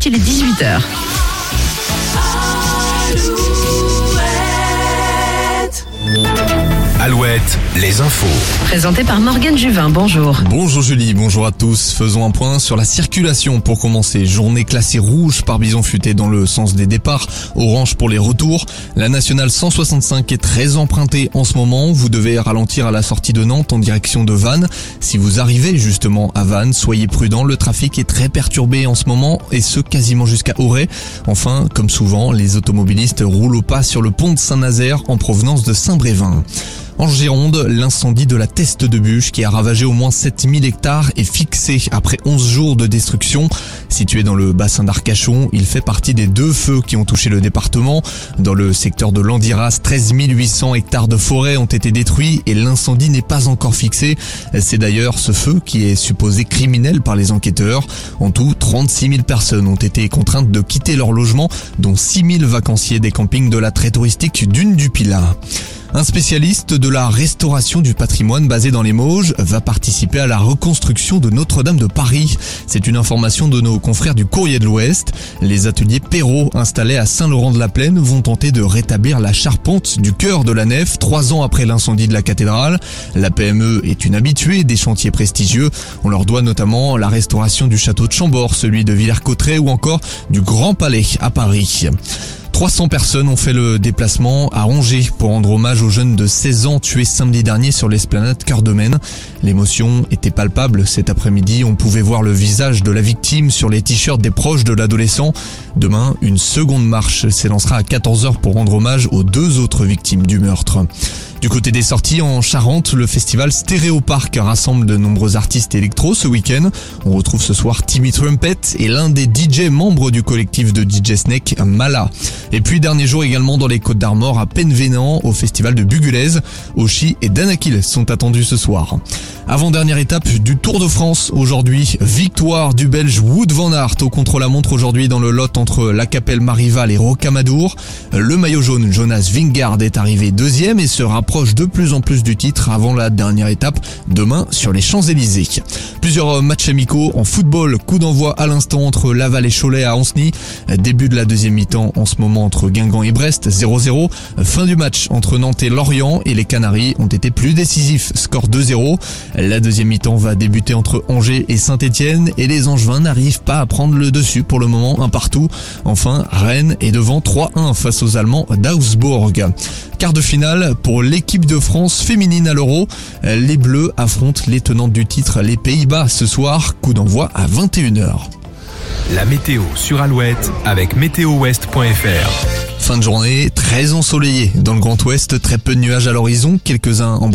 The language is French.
il est 18h. Alouette, les infos. Présenté par Morgane Juvin, bonjour. Bonjour Julie, bonjour à tous. Faisons un point sur la circulation pour commencer. Journée classée rouge par bison futé dans le sens des départs, orange pour les retours. La nationale 165 est très empruntée en ce moment. Vous devez ralentir à la sortie de Nantes en direction de Vannes. Si vous arrivez justement à Vannes, soyez prudents. Le trafic est très perturbé en ce moment et ce quasiment jusqu'à Auray. Enfin, comme souvent, les automobilistes roulent au pas sur le pont de Saint-Nazaire en provenance de Saint-Brévin. En Gironde, l'incendie de la Teste de Bûche qui a ravagé au moins 7000 hectares est fixé après 11 jours de destruction. Situé dans le bassin d'Arcachon, il fait partie des 2 feux qui ont touché le département. Dans le secteur de Landiras, 13 800 hectares de forêt ont été détruits et l'incendie n'est pas encore fixé. C'est d'ailleurs ce feu qui est supposé criminel par les enquêteurs. En tout, 36 000 personnes ont été contraintes de quitter leur logement, dont 6 000 vacanciers des campings de l'attrait touristique Dunes du Pilat. Un spécialiste de la restauration du patrimoine basé dans les Mauges va participer à la reconstruction de Notre-Dame de Paris. C'est une information de nos confrères du Courrier de l'Ouest. Les ateliers Perrault installés à Saint-Laurent-de-la-Plaine vont tenter de rétablir la charpente du cœur de la nef 3 ans après l'incendie de la cathédrale. La PME est une habituée des chantiers prestigieux. On leur doit notamment la restauration du château de Chambord, celui de Villers-Cotterêts ou encore du Grand Palais à Paris. 300 personnes ont fait le déplacement à Angers pour rendre hommage aux jeunes de 16 ans tués samedi dernier sur l'esplanade Cœur de Maine. L'émotion était palpable cet après-midi. On pouvait voir le visage de la victime sur les t-shirts des proches de l'adolescent. Demain, une seconde marche s'élancera à 14h pour rendre hommage aux 2 autres victimes du meurtre. Du côté des sorties, en Charente, le festival Stéréopark rassemble de nombreux artistes électro ce week-end. On retrouve ce soir Timmy Trumpet et l'un des DJ membres du collectif de DJ Snake, Mala. Et puis dernier jour également dans les Côtes d'Armor à Penvénan au festival de Bugulez. Oshi et Danakil sont attendus ce soir. Avant-dernière étape du Tour de France aujourd'hui. Victoire du Belge Wout van Aert au contre-la-montre aujourd'hui dans le Lot entre La Capelle Marival et Rocamadour. Le maillot jaune Jonas Vingegaard est arrivé 2e et se rapproche de plus en plus du titre avant la dernière étape demain sur les Champs-Élysées. Plusieurs matchs amicaux en football. Coup d'envoi à l'instant entre Laval et Cholet à Ancenis. Début de la deuxième mi-temps en ce moment entre Guingamp et Brest, 0-0. Fin du match entre Nantes et Lorient et les Canaries ont été plus décisifs, score 2-0. La deuxième mi-temps va débuter entre Angers et Saint-Etienne et les Angevins n'arrivent pas à prendre le dessus pour le moment, un partout. Enfin, Rennes est devant 3-1 face aux Allemands d'Augsbourg. Quart de finale pour l'équipe de France féminine à l'Euro. Les Bleus affrontent les tenantes du titre, les Pays-Bas ce soir. Coup d'envoi à 21h. La météo sur Alouette avec météowest.fr. Fin de journée très ensoleillée dans le Grand Ouest, très peu de nuages à l'horizon, quelques-uns en